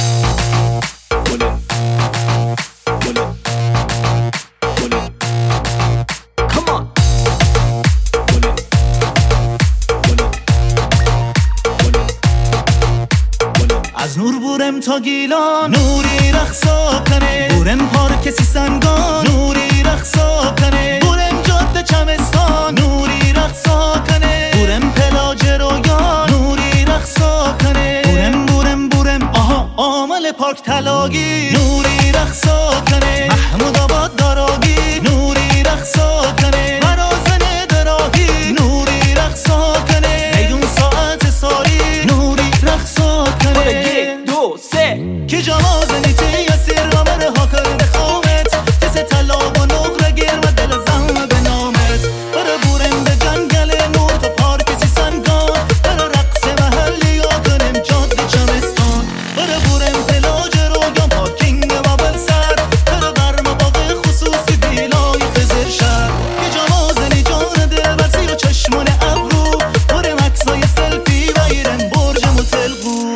از نور بورم تا گیلان نوری رقصا کنه، بورم پارک سیستانگان نوری رقصا کنه، بورم جاده چمستان نوری رقصا کنه، بورم پلاج رویان نوری رقصا کنه، بورم آها عامل پارک تلاگی نوری رقصا کنه، محمود آباد داراگی نوری رقصا کنه، مرازن دراهی نوری رقصا کنه، میدون ساعت ساری نوری رقصا کنه. که جمازنی تی اسیر رامر ها کرده خومت، کس طلاب و نقره گیر و دل زم به نامت، برا بورم به جنگل نور تو پارک سیستانگان، برا رقص محلی یا کنم جاده چمستان، برا بورم پلاج رویان پارکینگ و بلسر، برا برم باقی خصوصی بیلای خزر شهر، که جمازنی جان دل برسی و چشمان ابرو، برم عکسای سلفی و ایرن برج متلقو.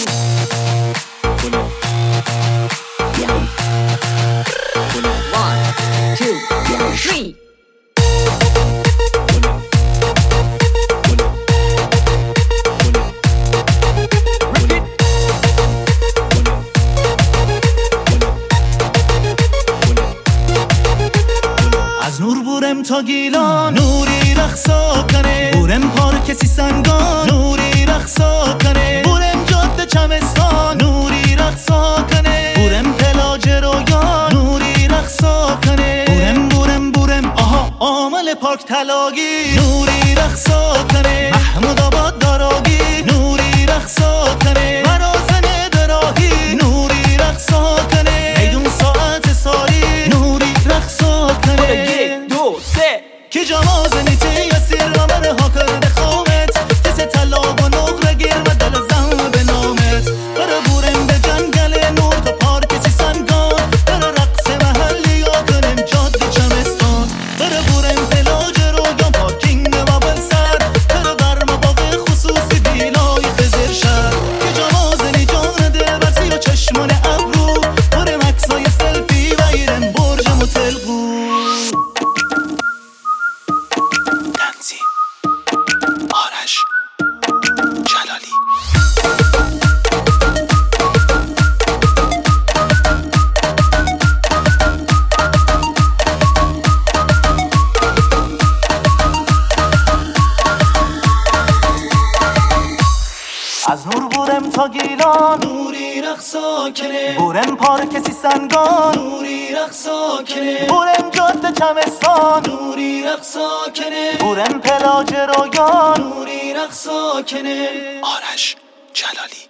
از نور بورم تا گیلان نوری رقصا کنه، بورم پارک سیستانگان نوری رقصا کنه، بورم جاده چمستان نوری رقصا کنه، بورم پلاج رویان نوری رقصا کنه، بورم آها عامل پارک تلاگی نوری رقصا کنه، محمود آباد داراگی نوری رقصا کنه، مرازن دراهی نوری رقصا کنه، میدون ساعت ساری نوری رقصا کنه. که جمازنی تی اسیر رامر ها کرده خومت، کس طلاب و نقره گیر و دل زم به نامت، برا بورم به جنگل نور تو پارک سیستانگان، برا رقص محلی یا کنم جاده چمستان، برا بورم پلاج رویان پارکینگ و بلسر، برا برم باقی خصوصی بیلای خزر شهر، که جمازنی جان دل برسی و چشمان ابرو، برم عکسای سلفی و ایرن برج متلقو. آرش جلالی. از نور بورم تا گیلان نوری رقصا کنه، بورم پارک سیستانگان نوری رقصا کنه، بورم جاده چمستان نوری رقصا کنه، بورم پلاج رویان نوری رقصا کنه. آرش جلالی.